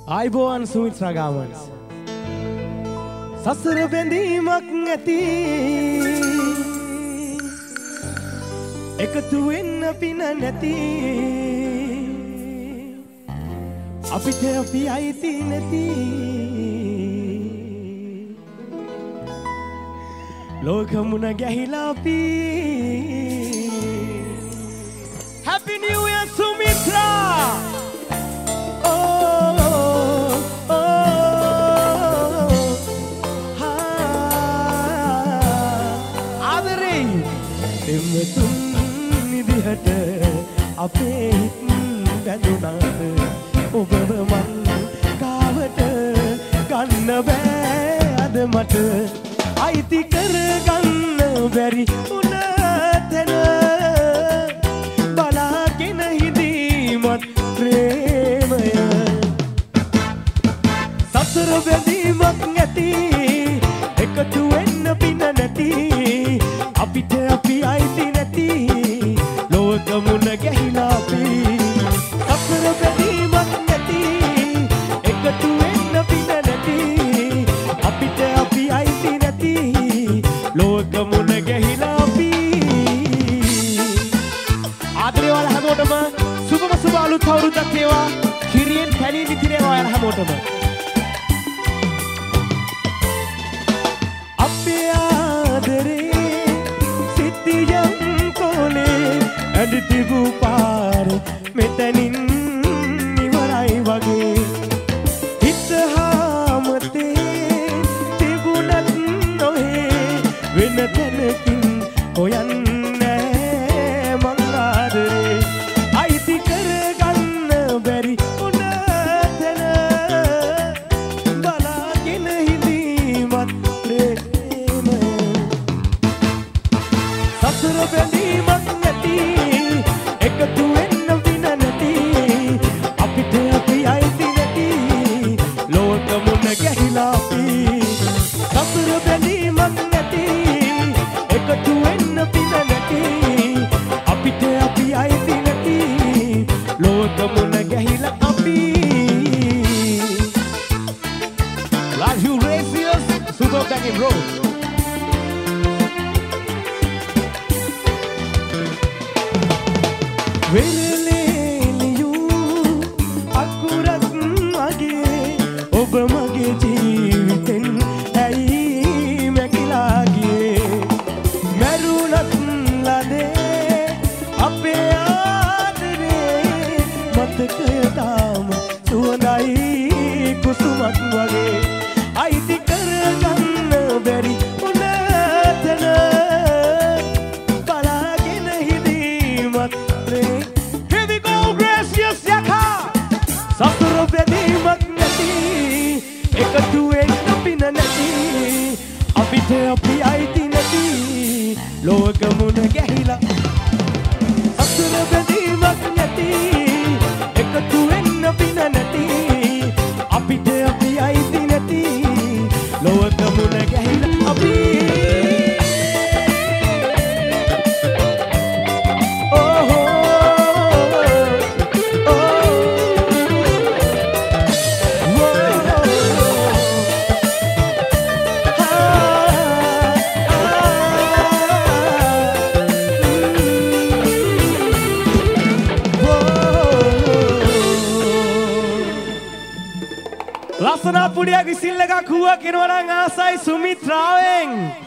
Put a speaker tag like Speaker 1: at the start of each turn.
Speaker 1: ආයිබෝවන් සුමිත්‍රා ගාමන්ස් සසර බැඳීමක් නැති එකතු වෙන්න පින නැති අපිට අපි අයිති නැති ලෝකමුණ ගැහිලා අපි Happy New Year Sumitra එමෙතුන් නිදිහට අපේ හිත් බැඳුනාද ඔබව මං කාවට ගන්න බෑ අද මට අයිති කරගන්න බැරි උන තැන බලාගෙන හිඳීමත් ප්‍රේමය සසර බැඳීමක් නැති එකතු වෙන්න පින නැති අපිට අපි අයිති නැති ලෝකමුණ ගැහිලා අපි සසර බැඳීමක් නැති එකතු වෙන්න පින නැති අපිට අපි අයිති නැති ලෝකමුණ ගැහිලා අපි ආදරේ වල හැමෝටම සුබ අලුත් අවුරුද්දක් වේවා කිරියෙන් පැණි නිතිරේවා ඔයාලා හැමෝටම අපේ ආදරේ ඇඩිතිබු පාර මෙතැනින් ඉවරයි වගේ හිත හාමතේ තිබුණත් නොහේ වෙන තැනකින් හොයන්නේ මං ආදරේ අයිති කරගන්න බැරි උන තැන බලාගෙන හිඳීමත් ප්‍රේමය සසර බැඳීමක් එකතු වෙන්න වින නැති අපිට අපි අයිති නැති ලෝකමුණ ගැහිලා අපි සසර බැඳීමක් නැති එකතු වෙන්න වින නැති අපිට අපි අයිති නැති ලෝකමුණ ගැහිලා අපි Love you Racious Super Back in Road වෙරළේලියු අකුරක් මගේ ඔබ මගේ ජීවිතෙන් ඇයි මැකිලා ගියේ මැරුණත් ලදේ අපේ ආදරේ මතකය තාම සුවඳයි කුසුමක් වගේ අයිති කරගන්න බැරි උන තැන බලාගෙන හිඳීමත් Here we go, Gracious Yaka! සසර බැඳීමක් නැති එකතු වෙන්න පින නැති අපිට අපි අයිති නැති ලෝකමුණ ගැහිලා සසර බැඳීමක් නැති එකතු වෙන්න පින නැති අපිට අපි අයිති නැති ලෝකමුණ ගැහිලා අපි ලස්සන පුඩියක් විසිල් එකක් හුවා කෙනවනම් ආසයි සුමිත්‍රාවෙන්